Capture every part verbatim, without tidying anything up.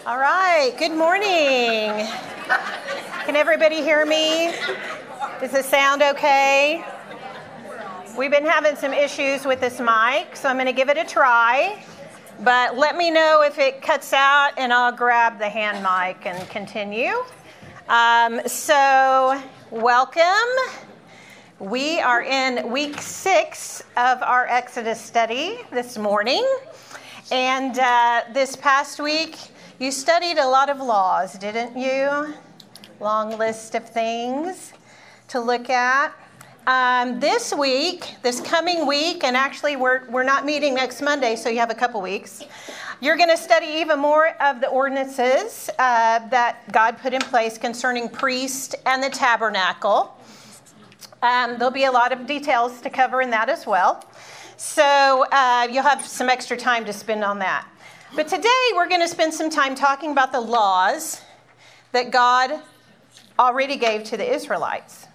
All right, good morning. Can everybody hear me? Does the sound okay? We've been having some issues with this mic, so I'm going to give it a try. But let me know if it cuts out, and I'll grab the hand mic and continue. Um, so, welcome. We are in week six of our Exodus study this morning. And uh, this past week, you studied a lot of laws, didn't you? Long list of things to look at. Um, this week, this coming week, and actually we're we're not meeting next Monday, so you have a couple weeks. You're going to study even more of the ordinances uh, that God put in place concerning priest and the tabernacle. Um, there'll be a lot of details to cover in that as well. So uh, you'll have some extra time to spend on that. But today we're going to spend some time talking about the laws that God already gave to the Israelites.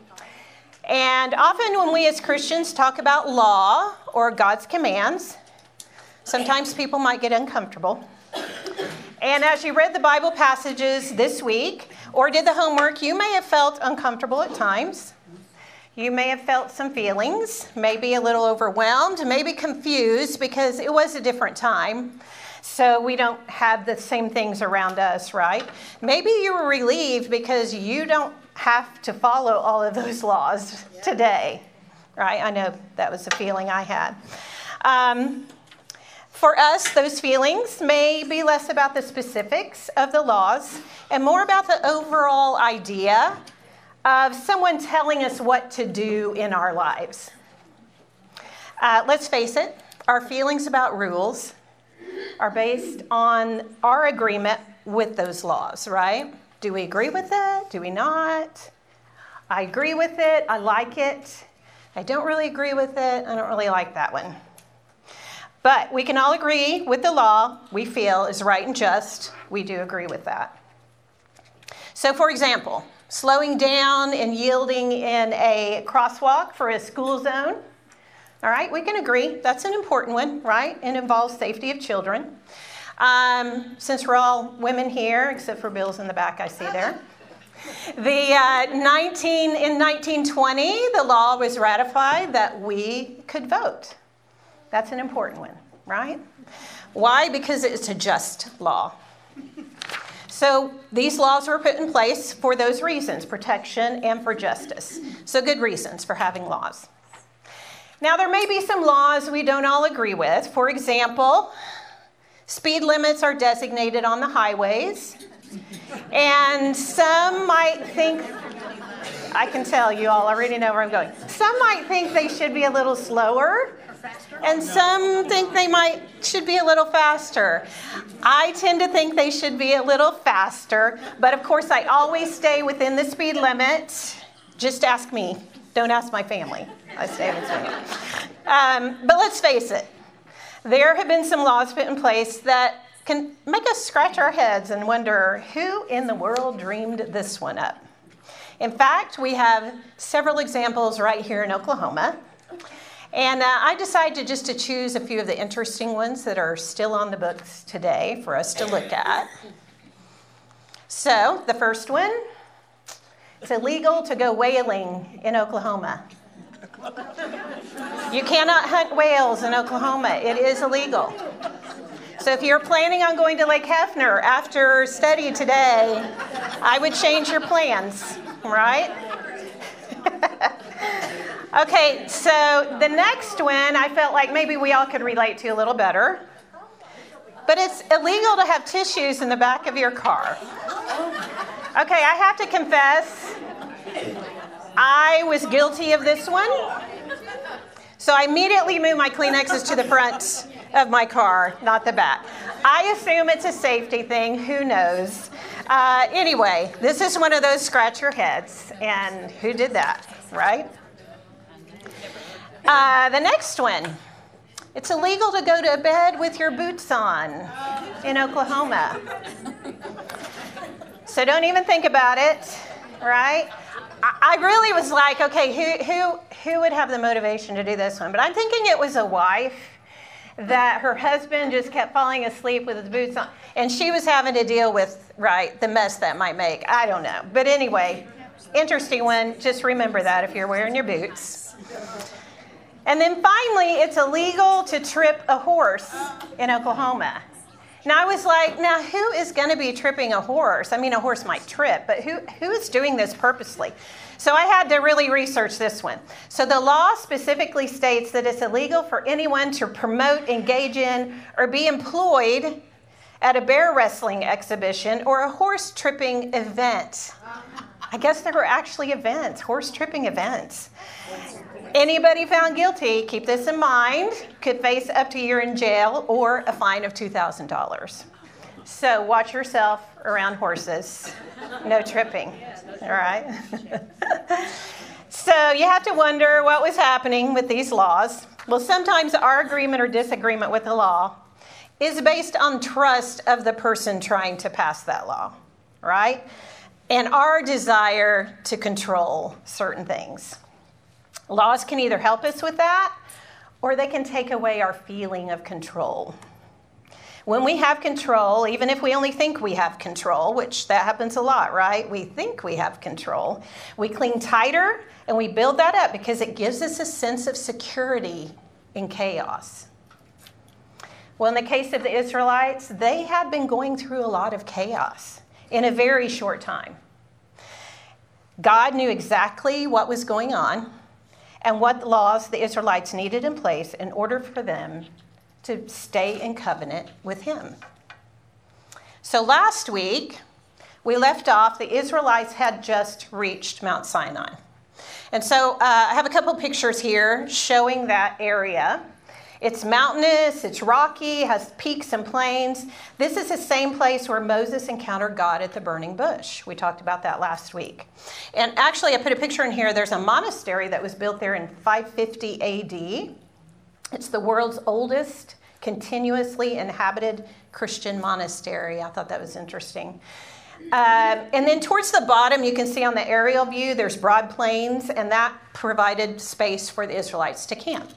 And often when we as Christians talk about law or God's commands, sometimes people might get uncomfortable. And as you read the Bible passages this week or did the homework, you may have felt uncomfortable at times. You may have felt some feelings, maybe a little overwhelmed, maybe confused because it was a different time. So we don't have the same things around us, right? Maybe you were relieved because you don't have to follow all of those laws today, right? I know that was a feeling I had. Um, for us, those feelings may be less about the specifics of the laws and more about the overall idea of someone telling us what to do in our lives. Uh, let's face it, our feelings about rules are based on our agreement with those laws, right? Do we agree with it? Do we not? I agree with it. I like it. I don't really agree with it. I don't really like that one. But we can all agree with the law we feel is right and just. We do agree with that. So, for example, slowing down and yielding in a crosswalk for a school zone. All right, we can agree. That's an important one, right? It involves safety of children. Um, since we're all women here, except for Bill's in the back, I see there. The uh, nineteen in nineteen twenty, the law was ratified that we could vote. That's an important one, right? Why? Because it's a just law. So these laws were put in place for those reasons, protection and for justice. So good reasons for having laws. Now there may be some laws we don't all agree with. For example, speed limits are designated on the highways. And some might think, I can tell you all already know where I'm going. Some might think they should be a little slower. And some think they might should be a little faster. I tend to think they should be a little faster, but of course I always stay within the speed limit. Just ask me. Don't ask my family. I stay within it. Um, but let's face it. There have been some laws put in place that can make us scratch our heads and wonder who in the world dreamed this one up. In fact, we have several examples right here in Oklahoma. And uh, I decided just to choose a few of the interesting ones that are still on the books today for us to look at. So, the first one, it's illegal to go whaling in Oklahoma. You cannot hunt whales in Oklahoma. It is illegal. So if you're planning on going to Lake Hefner after study today, I would change your plans, right? Okay, so the next one I felt like maybe we all could relate to a little better. But it's illegal to have tissues in the back of your car. Okay, I have to confess, I was guilty of this one. So I immediately moved my Kleenexes to the front of my car, not the back. I assume it's a safety thing, who knows. Uh, anyway, this is one of those scratch your heads, and who did that, right? Uh, the next one, it's illegal to go to bed with your boots on in Oklahoma. So don't even think about it, right? I, I really was like, okay, who, who, who would have the motivation to do this one? But I'm thinking it was a wife that her husband just kept falling asleep with his boots on. And she was having to deal with, right, the mess that might make. I don't know. But anyway, interesting one. Just remember that if you're wearing your boots. And then finally, it's illegal to trip a horse in Oklahoma. Now I was like, now who is going to be tripping a horse? I mean, a horse might trip, but who who is doing this purposely? So I had to really research this one. So the law specifically states that it's illegal for anyone to promote, engage in, or be employed at a bear wrestling exhibition or a horse tripping event. I guess there were actually events, horse tripping events. Anybody found guilty, keep this in mind, could face up to a year in jail or a fine of two thousand dollars. So watch yourself around horses. No tripping. All right? So you have to wonder what was happening with these laws. Well, sometimes our agreement or disagreement with the law is based on trust of the person trying to pass that law, right? And our desire to control certain things. Laws can either help us with that, or they can take away our feeling of control. When we have control, even if we only think we have control, which that happens a lot, right? We think we have control. We cling tighter and we build that up because it gives us a sense of security in chaos. Well, in the case of the Israelites, they had been going through a lot of chaos in a very short time. God knew exactly what was going on and what laws the Israelites needed in place in order for them to stay in covenant with him. So last week, we left off, the Israelites had just reached Mount Sinai. And so uh, I have a couple pictures here showing that area. It's mountainous, it's rocky, has peaks and plains. This is the same place where Moses encountered God at the burning bush. We talked about that last week. And actually, I put a picture in here. There's a monastery that was built there in five fifty A D. It's the world's oldest continuously inhabited Christian monastery. I thought that was interesting. Um, and then towards the bottom, you can see on the aerial view, there's broad plains, and that provided space for the Israelites to camp.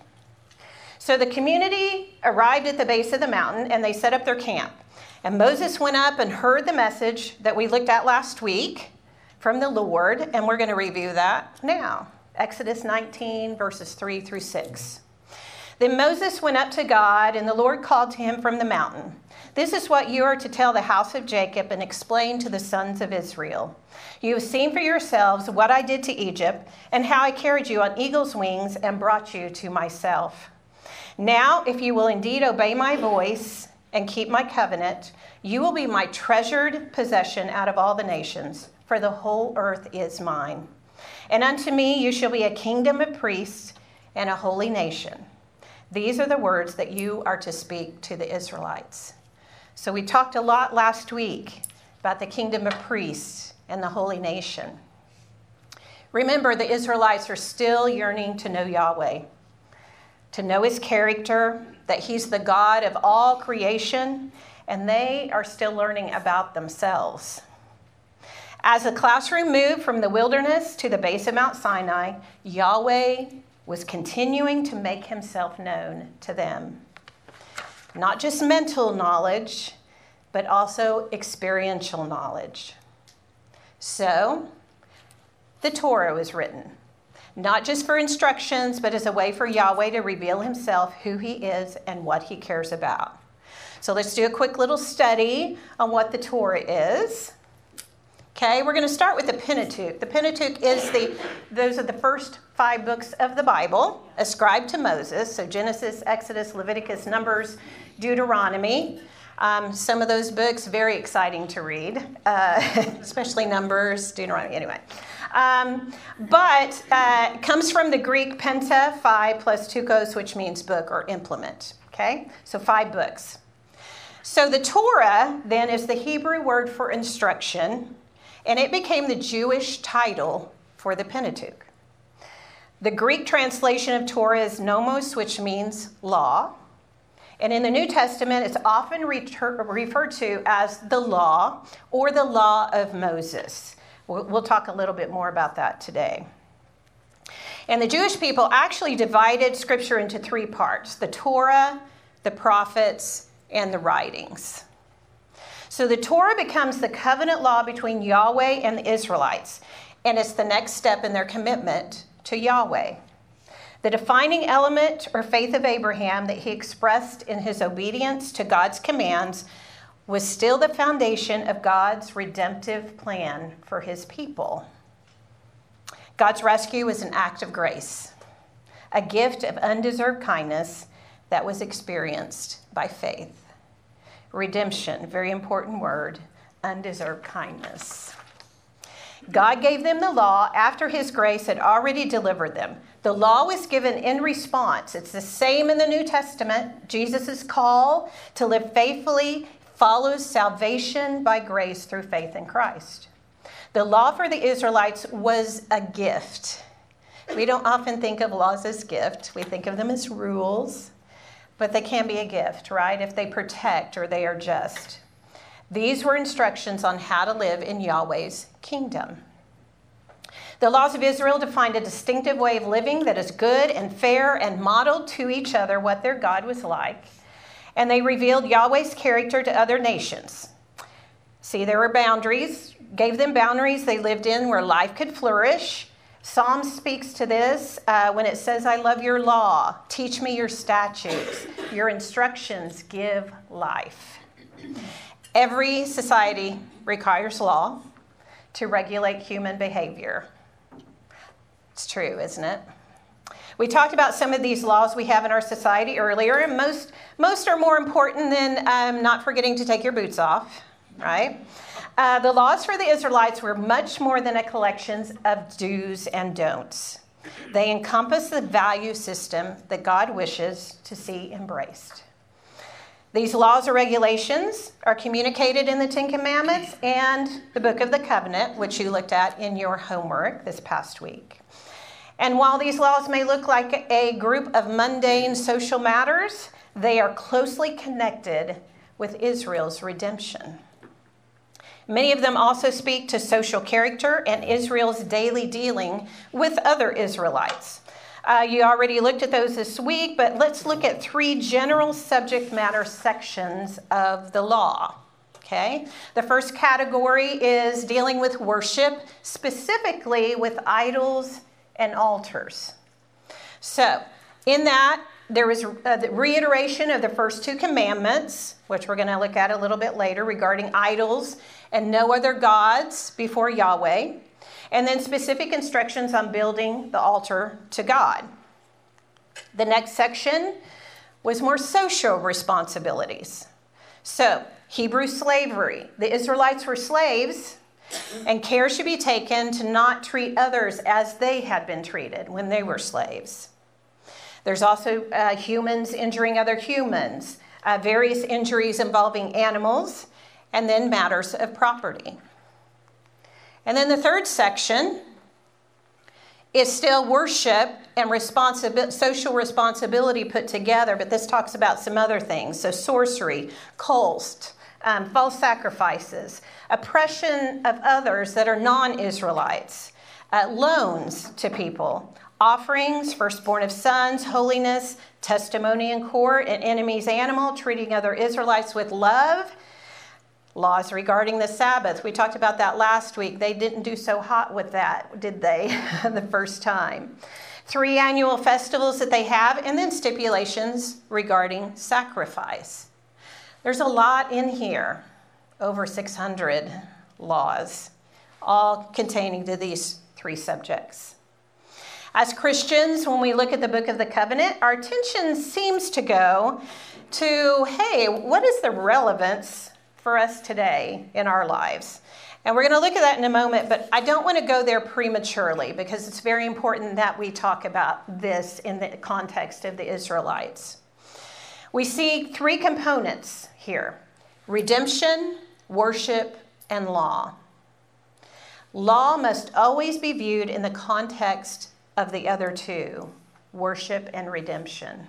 So the community arrived at the base of the mountain, and they set up their camp. And Moses went up and heard the message that we looked at last week from the Lord, and we're going to review that now. Exodus nineteen, verses three through six. Then Moses went up to God, and the Lord called to him from the mountain. This is what you are to tell the house of Jacob and explain to the sons of Israel. You have seen for yourselves what I did to Egypt and how I carried you on eagle's wings and brought you to myself. Now, if you will indeed obey my voice and keep my covenant, you will be my treasured possession out of all the nations, for the whole earth is mine. And unto me you shall be a kingdom of priests and a holy nation. These are the words that you are to speak to the Israelites. So we talked a lot last week about the kingdom of priests and the holy nation. Remember, the Israelites are still yearning to know Yahweh, to know his character, that he's the God of all creation, and they are still learning about themselves. As the classroom moved from the wilderness to the base of Mount Sinai, Yahweh was continuing to make himself known to them. Not just mental knowledge, but also experiential knowledge. So, the Torah was written, not just for instructions, but as a way for Yahweh to reveal himself, who he is, and what he cares about. So let's do a quick little study on what the Torah is. Okay, we're going to start with the Pentateuch. The Pentateuch is the, those are the first five books of the Bible ascribed to Moses. So Genesis, Exodus, Leviticus, Numbers, Deuteronomy. Um, some of those books, very exciting to read, uh, especially Numbers, Deuteronomy, anyway. Um, but uh, it comes from the Greek penta, five, plus tukos, which means book or implement. Okay, so five books. So the Torah, then, is the Hebrew word for instruction, and it became the Jewish title for the Pentateuch. The Greek translation of Torah is nomos, which means law. And in the New Testament, it's often reter- referred to as the law or the law of Moses. We'll, we'll talk a little bit more about that today. And the Jewish people actually divided Scripture into three parts: the Torah, the prophets, and the writings. So the Torah becomes the covenant law between Yahweh and the Israelites, and it's the next step in their commitment to Yahweh. The defining element or faith of Abraham that he expressed in his obedience to God's commands was still the foundation of God's redemptive plan for his people. God's rescue was an act of grace, a gift of undeserved kindness that was experienced by faith. Redemption, very important word, undeserved kindness. God gave them the law after his grace had already delivered them. The law was given in response. It's the same in the New Testament. Jesus' call to live faithfully follows salvation by grace through faith in Christ. The law for the Israelites was a gift. We don't often think of laws as gifts. We think of them as rules, but they can be a gift, right? If they protect or they are just. These were instructions on how to live in Yahweh's kingdom. The laws of Israel defined a distinctive way of living that is good and fair and modeled to each other what their God was like. And they revealed Yahweh's character to other nations. See, there were boundaries, gave them boundaries they lived in where life could flourish. Psalm speaks to this uh, when it says, I love your law, teach me your statutes, your instructions give life. Every society requires law to regulate human behavior. It's true, isn't it? We talked about some of these laws we have in our society earlier, and most, most are more important than um, not forgetting to take your boots off, right? Uh, the laws for the Israelites were much more than a collection of do's and don'ts. They encompass the value system that God wishes to see embraced. These laws or regulations are communicated in the Ten Commandments and the Book of the Covenant, which you looked at in your homework this past week. And while these laws may look like a group of mundane social matters, they are closely connected with Israel's redemption. Many of them also speak to social character and Israel's daily dealing with other Israelites. Uh, you already looked at those this week, but let's look at three general subject matter sections of the law. Okay? The first category is dealing with worship, specifically with idols and altars. So, in that, there is a the reiteration of the first two commandments, which we're going to look at a little bit later, regarding idols and no other gods before Yahweh. And then specific instructions on building the altar to God. The next section was more social responsibilities. So, Hebrew slavery. The Israelites were slaves, and care should be taken to not treat others as they had been treated when they were slaves. There's also uh, humans injuring other humans, uh, various injuries involving animals, and then matters of property. And then the third section is still worship and responsibi- social responsibility put together, but this talks about some other things. So sorcery, cults, um, false sacrifices, oppression of others that are non-Israelites, uh, loans to people, offerings, firstborn of sons, holiness, testimony in court, an enemy's animal, treating other Israelites with love, laws regarding the Sabbath. We talked about that last week. They didn't do so hot with that, did they, the first time? Three annual festivals that they have, and then stipulations regarding sacrifice. There's a lot in here, over six hundred laws, all containing to these three subjects. As Christians, when we look at the Book of the Covenant, our attention seems to go to, hey, what is the relevance for us today in our lives? And we're going to look at that in a moment, but I don't want to go there prematurely because it's very important that we talk about this in the context of the Israelites. We see three components here: redemption, worship, and law. Law must always be viewed in the context of the other two, worship and redemption.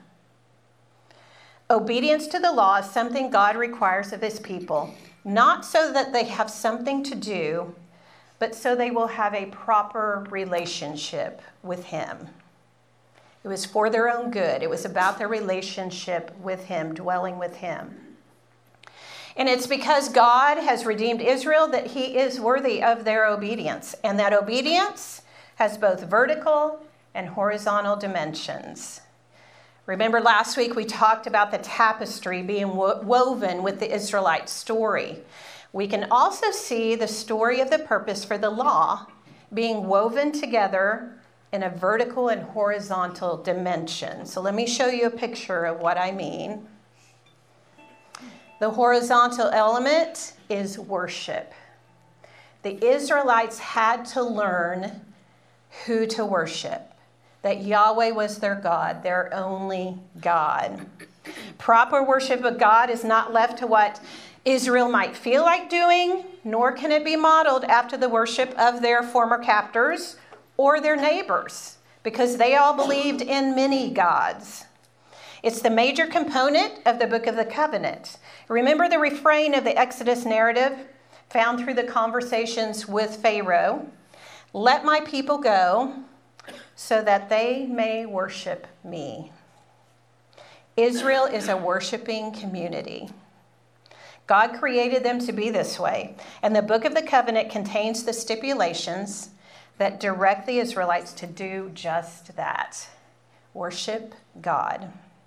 Obedience to the law is something God requires of his people, not so that they have something to do, but so they will have a proper relationship with him. It was for their own good. It was about their relationship with him, dwelling with him. And it's because God has redeemed Israel that he is worthy of their obedience. And that obedience has both vertical and horizontal dimensions. Remember last week we talked about the tapestry being wo- woven with the Israelite story. We can also see the story of the purpose for the law being woven together in a vertical and horizontal dimension. So let me show you a picture of what I mean. The horizontal element is worship. The Israelites had to learn who to worship, that Yahweh was their God, their only God. Proper worship of God is not left to what Israel might feel like doing, nor can it be modeled after the worship of their former captors or their neighbors, because they all believed in many gods. It's the major component of the Book of the Covenant. Remember the refrain of the Exodus narrative found through the conversations with Pharaoh? Let my people go so that they may worship me. Israel is a worshiping community. God created them to be this way, and the Book of the Covenant contains the stipulations that direct the Israelites to do just that, worship God.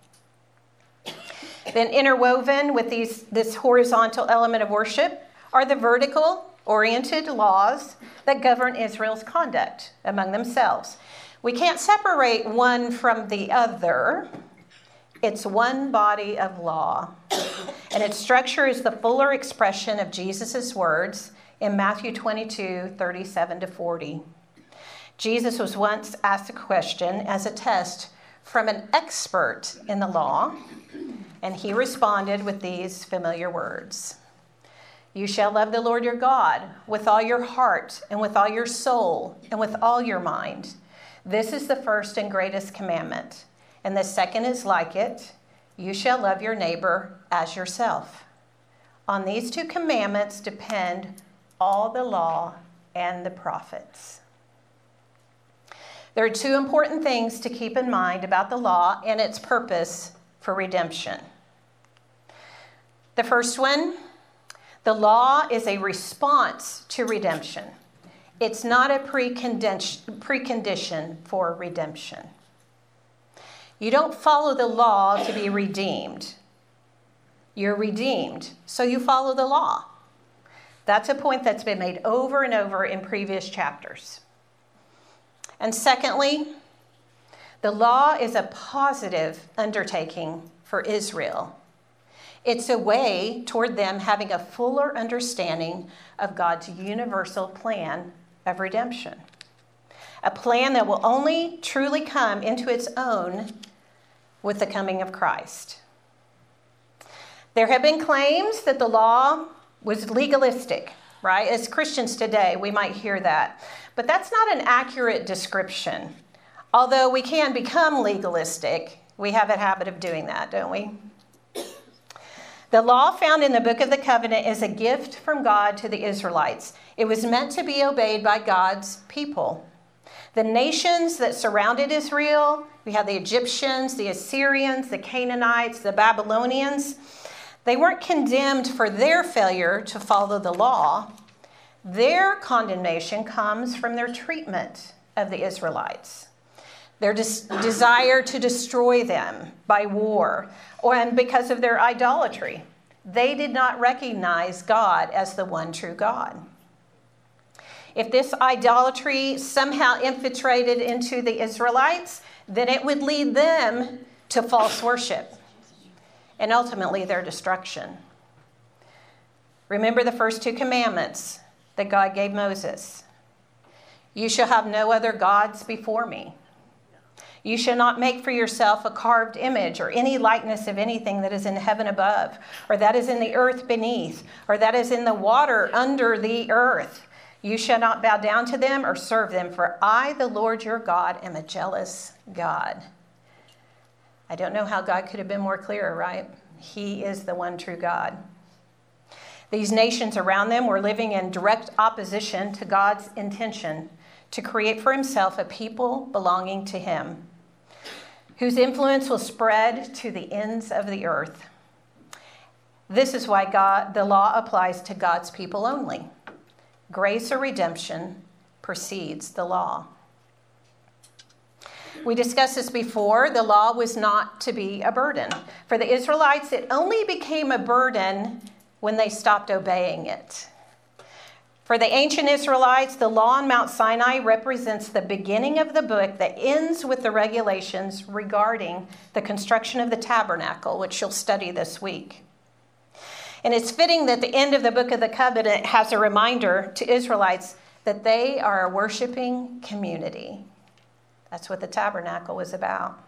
Then interwoven with these, this horizontal element of worship are the vertical-oriented laws that govern Israel's conduct among themselves. We can't separate one from the other. It's one body of law. And its structure is the fuller expression of Jesus' words in Matthew twenty-two, thirty-seven to forty. Jesus was once asked a question as a test from an expert in the law, and he responded with these familiar words. You shall love the Lord your God with all your heart and with all your soul and with all your mind. This is the first and greatest commandment. And the second is like it. You shall love your neighbor as yourself. On these two commandments depend all the law and the prophets. There are two important things to keep in mind about the law and its purpose for redemption. The first one, the law is a response to redemption. It's not a precondition, precondition for redemption. You don't follow the law to be redeemed. You're redeemed, so you follow the law. That's a point that's been made over and over in previous chapters. And secondly, the law is a positive undertaking for Israel. It's a way toward them having a fuller understanding of God's universal plan of redemption. A plan that will only truly come into its own with the coming of Christ. There have been claims that the law was legalistic, right? As Christians today, we might hear that. But that's not an accurate description. Although we can become legalistic, we have a habit of doing that, don't we? The law found in the Book of the Covenant is a gift from God to the Israelites. It was meant to be obeyed by God's people. The nations that surrounded Israel, we have the Egyptians, the Assyrians, the Canaanites, the Babylonians. They weren't condemned for their failure to follow the law. Their condemnation comes from their treatment of the Israelites, their des- desire to destroy them by war, or, and because of their idolatry. They did not recognize God as the one true God. If this idolatry somehow infiltrated into the Israelites, then it would lead them to false worship and ultimately their destruction. Remember the first two commandments that God gave Moses. You shall have no other gods before me. You shall not make for yourself a carved image or any likeness of anything that is in heaven above, or that is in the earth beneath, or that is in the water under the earth. You shall not bow down to them or serve them, for I, the Lord your God, am a jealous God. I don't know how God could have been more clear, right? He is the one true God. These nations around them were living in direct opposition to God's intention to create for himself a people belonging to him. whose influence will spread to the ends of the earth. This is why God, the law applies to God's people only. Grace or redemption precedes the law. We discussed this before. The law was not to be a burden. For the Israelites, it only became a burden when they stopped obeying it. For the ancient Israelites, the law on Mount Sinai represents the beginning of the book that ends with the regulations regarding the construction of the tabernacle, which you'll study this week. And it's fitting that the end of the book of the covenant has a reminder to Israelites that they are a worshiping community. That's what the tabernacle was about.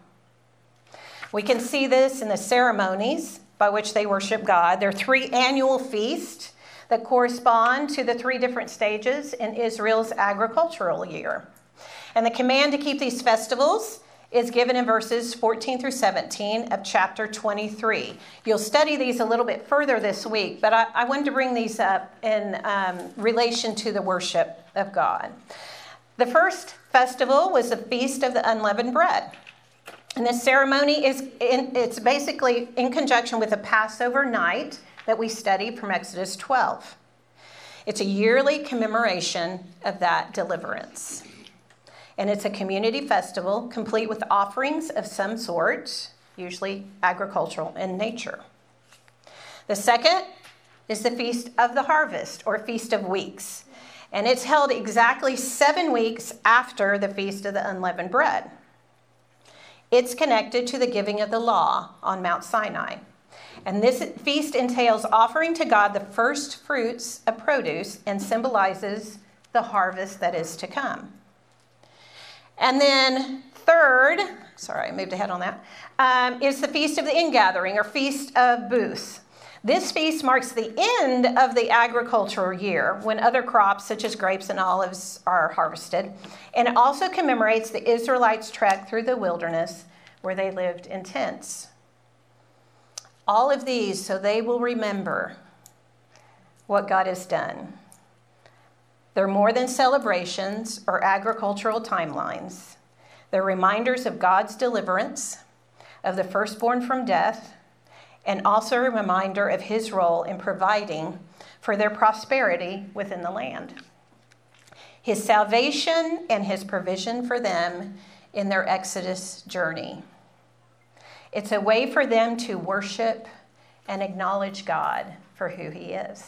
We can see this in the ceremonies by which they worship God. There are three annual feasts that correspond to the three different stages in Israel's agricultural year. And the command to keep these festivals is given in verses fourteen through seventeen of chapter twenty-three. You'll study these a little bit further this week, but I, I wanted to bring these up in um, relation to the worship of God. The first festival was the Feast of the Unleavened Bread. And this ceremony is in, it's basically in conjunction with the Passover night that we studied from Exodus twelve. It's a yearly commemoration of that deliverance. And it's a community festival complete with offerings of some sort, usually agricultural in nature. The second is the Feast of the Harvest, or Feast of Weeks. And it's held exactly seven weeks after the Feast of the Unleavened Bread. It's connected to the giving of the law on Mount Sinai. And this feast entails offering to God the first fruits of produce and symbolizes the harvest that is to come. And then third, sorry, I moved ahead on that, um, is the Feast of the Ingathering, or Feast of Booths. This feast marks the end of the agricultural year when other crops such as grapes and olives are harvested. And it also commemorates the Israelites' trek through the wilderness where they lived in tents. All of these so they will remember what God has done. They're more than celebrations or agricultural timelines. They're reminders of God's deliverance, of the firstborn from death, and also a reminder of his role in providing for their prosperity within the land. His salvation and his provision for them in their Exodus journey. It's a way for them to worship and acknowledge God for who he is.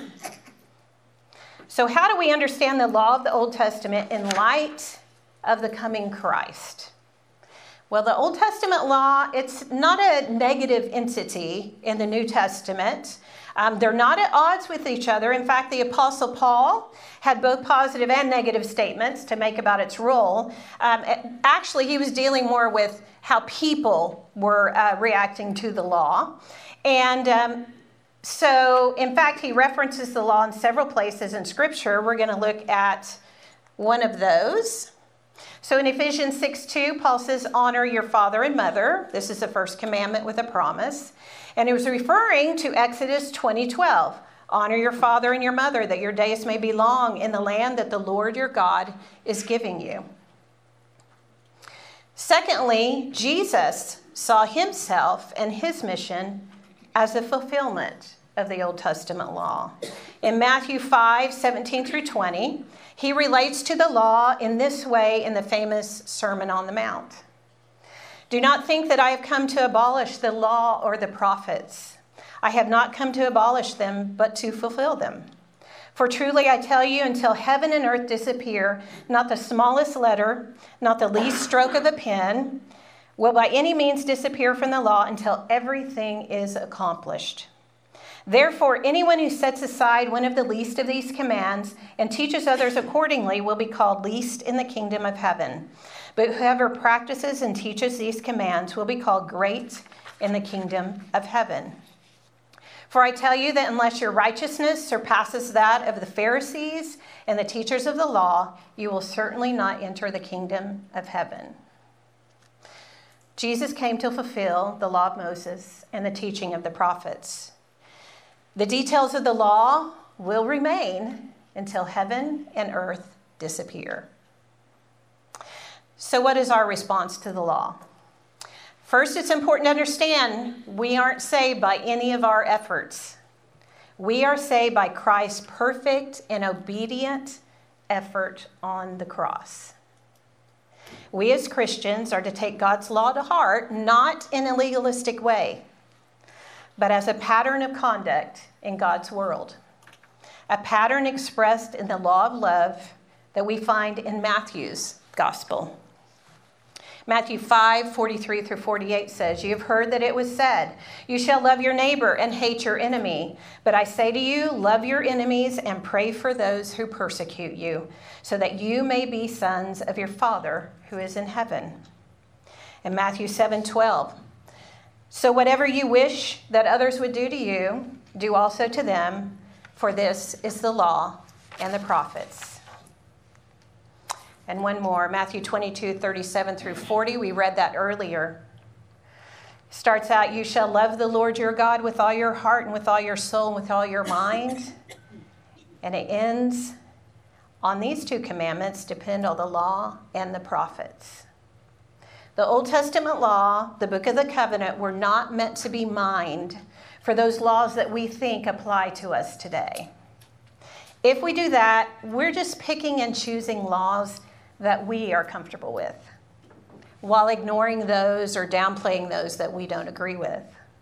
So how do we understand the law of the Old Testament in light of the coming Christ? Well, the Old Testament law, it's not a negative entity in the New Testament. Um, they're not at odds with each other. In fact, the Apostle Paul had both positive and negative statements to make about its role. Um, actually, he was dealing more with how people were uh, reacting to the law. And um, so, in fact, he references the law in several places in Scripture. We're going to look at one of those. So in Ephesians six two, Paul says, honor your father and mother. This is the first commandment with a promise. And he was referring to Exodus twenty twelve. Honor your father and your mother, that your days may be long in the land that the Lord your God is giving you. Secondly, Jesus saw himself and his mission as a fulfillment of the Old Testament law. In Matthew five seventeen through twenty, he relates to the law in this way in the famous Sermon on the Mount. Do not think that I have come to abolish the law or the prophets. I have not come to abolish them, but to fulfill them. For truly I tell you, until heaven and earth disappear, not the smallest letter, not the least stroke of a pen, will by any means disappear from the law until everything is accomplished. Therefore, anyone who sets aside one of the least of these commands and teaches others accordingly will be called least in the kingdom of heaven. But whoever practices and teaches these commands will be called great in the kingdom of heaven. For I tell you that unless your righteousness surpasses that of the Pharisees and the teachers of the law, you will certainly not enter the kingdom of heaven. Jesus came to fulfill the law of Moses and the teaching of the prophets. The details of the law will remain until heaven and earth disappear. So what is our response to the law? First, it's important to understand we aren't saved by any of our efforts. We are saved by Christ's perfect and obedient effort on the cross. We as Christians are to take God's law to heart, not in a legalistic way, but as a pattern of conduct in God's world. A pattern expressed in the law of love that we find in Matthew's gospel. Matthew five, forty-three through forty-eight says, "You have heard that it was said, 'You shall love your neighbor and hate your enemy.' But I say to you, love your enemies and pray for those who persecute you, so that you may be sons of your Father who is in heaven." And Matthew seven, twelve, "So whatever you wish that others would do to you, do also to them, for this is the law and the prophets." And one more, Matthew twenty-two, thirty-seven through forty. We read that earlier. Starts out, "You shall love the Lord your God with all your heart and with all your soul and with all your mind." And it ends, "On these two commandments depend all the law and the prophets." The Old Testament law, the book of the covenant, were not meant to be mined for those laws that we think apply to us today. If we do that, we're just picking and choosing laws that we are comfortable with, while ignoring those or downplaying those that we don't agree with.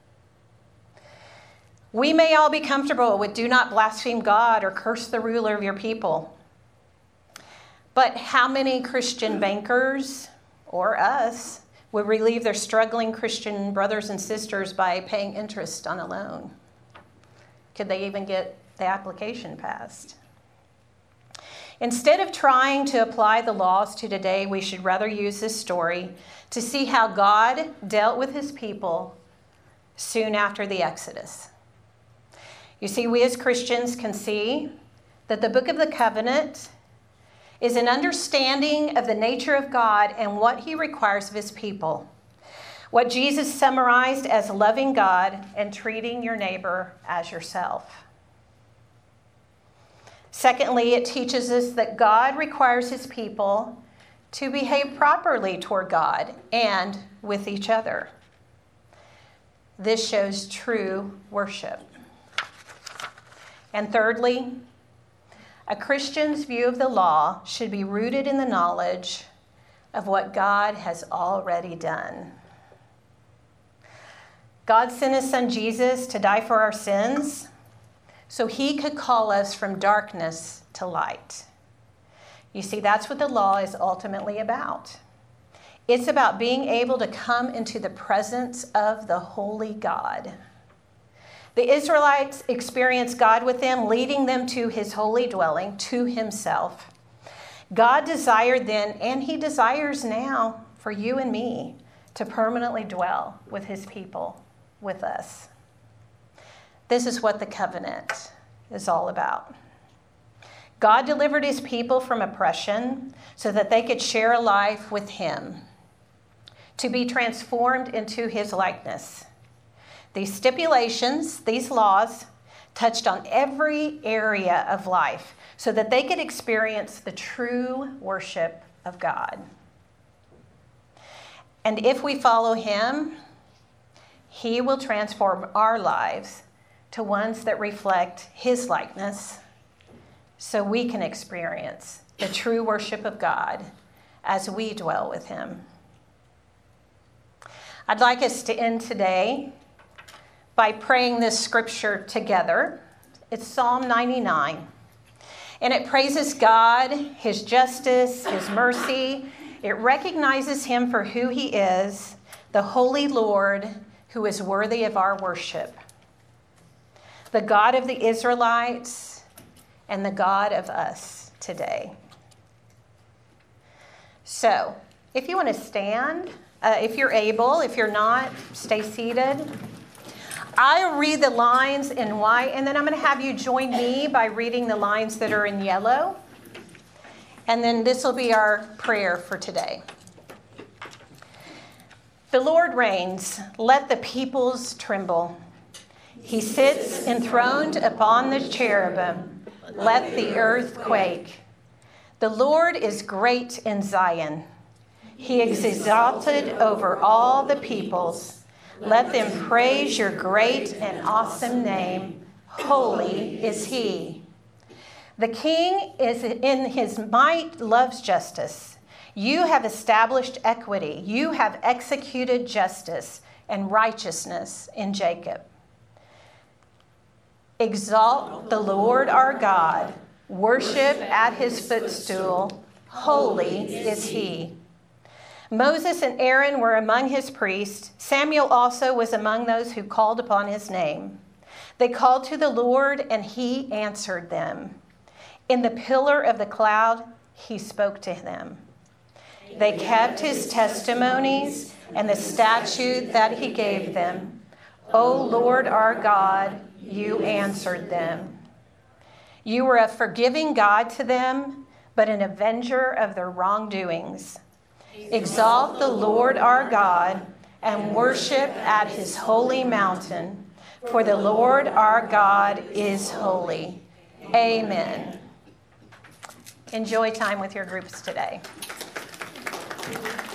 We may all be comfortable with "do not blaspheme God" or "curse the ruler of your people." But how many Christian bankers, or us, would relieve their struggling Christian brothers and sisters by paying interest on a loan? Could they even get the application passed? Instead of trying to apply the laws to today, we should rather use this story to see how God dealt with his people soon after the Exodus. You see, we as Christians can see that the book of the covenant is an understanding of the nature of God and what he requires of his people. What Jesus summarized as loving God and treating your neighbor as yourself. Secondly, it teaches us that God requires his people to behave properly toward God and with each other. This shows true worship. And thirdly, a Christian's view of the law should be rooted in the knowledge of what God has already done. God sent his son Jesus to die for our sins, so he could call us from darkness to light. You see, that's what the law is ultimately about. It's about being able to come into the presence of the holy God. The Israelites experienced God with them, leading them to his holy dwelling, to himself. God desired then, and he desires now, for you and me to permanently dwell with his people, with us. This is what the covenant is all about. God delivered his people from oppression so that they could share a life with him, to be transformed into his likeness. These stipulations, these laws, touched on every area of life so that they could experience the true worship of God. And if we follow him, he will transform our lives to ones that reflect his likeness, so we can experience the true worship of God as we dwell with him. I'd like us to end today by praying this scripture together. It's Psalm ninety-nine, and it praises God, his justice, his mercy. It recognizes him for who he is, the holy Lord who is worthy of our worship, the God of the Israelites and the God of us today. So, if you want to stand, uh, if you're able, if you're not, stay seated. I'll read the lines in white, and then I'm going to have you join me by reading the lines that are in yellow. And then this will be our prayer for today. The Lord reigns, let the peoples tremble. He sits enthroned upon the cherubim, let the earth quake. The Lord is great in Zion. He is exalted over all the peoples. Let them praise your great and awesome name. Holy is he. The king is in his might loves justice. You have established equity. You have executed justice and righteousness in Jacob. Exalt the Lord our God. Worship at his footstool. Holy is he. Moses and Aaron were among his priests. Samuel also was among those who called upon his name. They called to the Lord, and he answered them. In the pillar of the cloud, he spoke to them. They kept his testimonies and the statute that he gave them. O Lord our God, you answered them. You were a forgiving God to them, but an avenger of their wrongdoings. Exalt the Lord our God and worship at his holy mountain, for the Lord our God is holy. Amen. Enjoy time with your groups today.